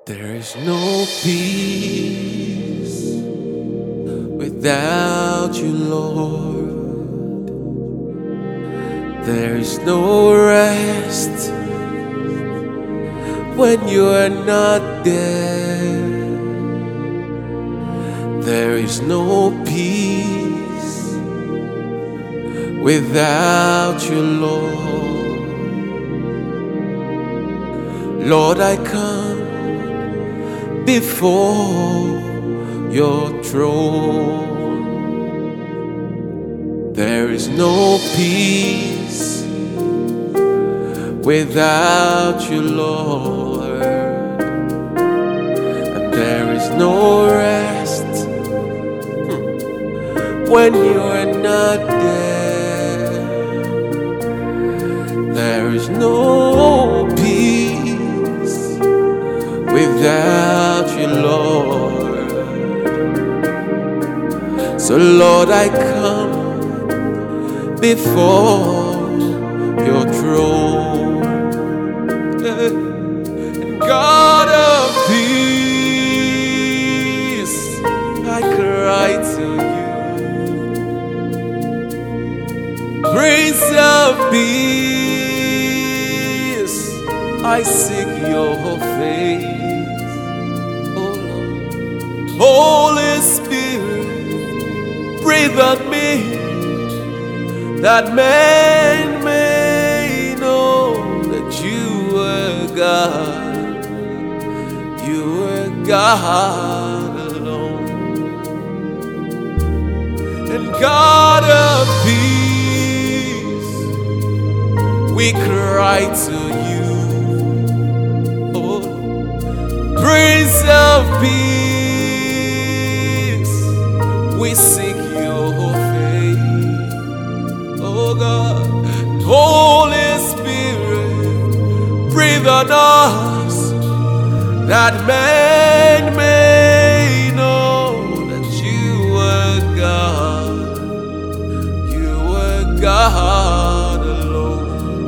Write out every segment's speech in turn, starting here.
There is no peace without you, Lord. There is no rest when you are not there. There is no peace without you, Lord. Lord, I come before your throne. There is no peace without you, Lord, and there is no rest when you are not there. There is no peace without you, Lord. So Lord, I come before your throne, and God of peace, I cry to you. Prince of peace, I seek your face. Holy Spirit, breathe on me, that men may know that you are God. You are God alone. And God of peace, we cry to you. Oh, Prince of peace, we seek your face. Oh God, Holy Spirit, breathe on us, that men may know that you are God. You are God alone.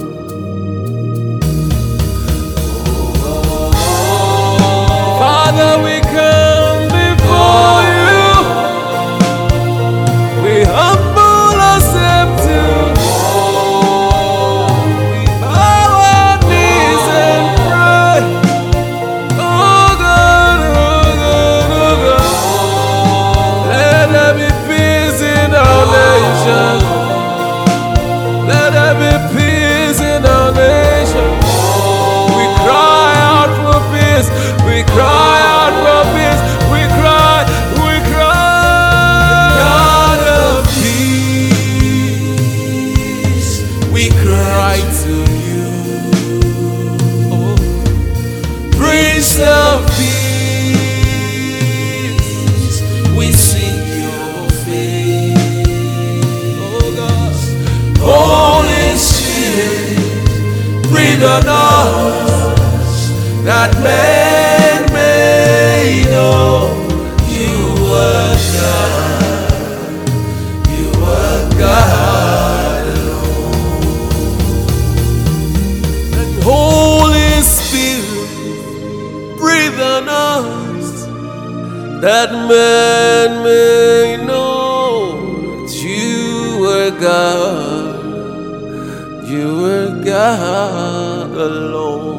Father, we come before you. We humble ourselves to we bow our knees and pray. Oh God, oh God, oh God. Let there be peace in our nation. Let there be peace in our nation. We cry out for peace. We cry out for peace. We cry, we cry. God of peace, we cry to you. Oh, Prince of peace, we seek your face. Oh God, Holy Spirit, breathe on us, that men may know you are God. You are God alone. And Holy Spirit, breathe on us, that men may know that you are God. You are God alone.